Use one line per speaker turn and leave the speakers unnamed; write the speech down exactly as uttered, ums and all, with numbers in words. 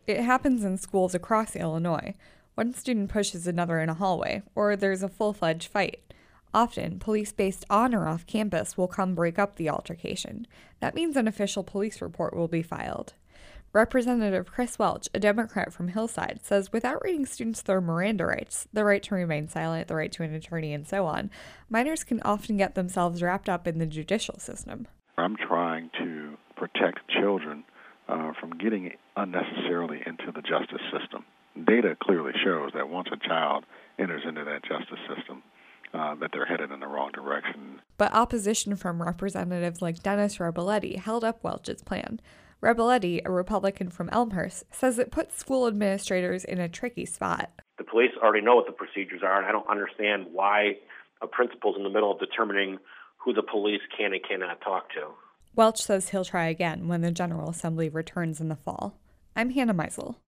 It happens in schools across Illinois. One student pushes another in a hallway, or there's a full-fledged fight. Often, police based on or off campus will come break up the altercation. That means an official police report will be filed. Representative Chris Welch, a Democrat from Hillside, says without reading students their Miranda rights, the right to remain silent, the right to an attorney, and so on, minors can often get themselves wrapped up in the judicial system.
I'm trying to protect children uh, from getting unnecessarily into the justice system. Data clearly shows that once a child enters into that justice system, uh, that they're headed in the wrong direction.
But opposition from representatives like Dennis Reboletti held up Welch's plan. Reboletti, a Republican from Elmhurst, says it puts school administrators in a tricky spot.
The police already know what the procedures are, and I don't understand why a principal's in the middle of determining who the police can and cannot talk to.
Welch says he'll try again when the General Assembly returns in the fall. I'm Hannah Meisel.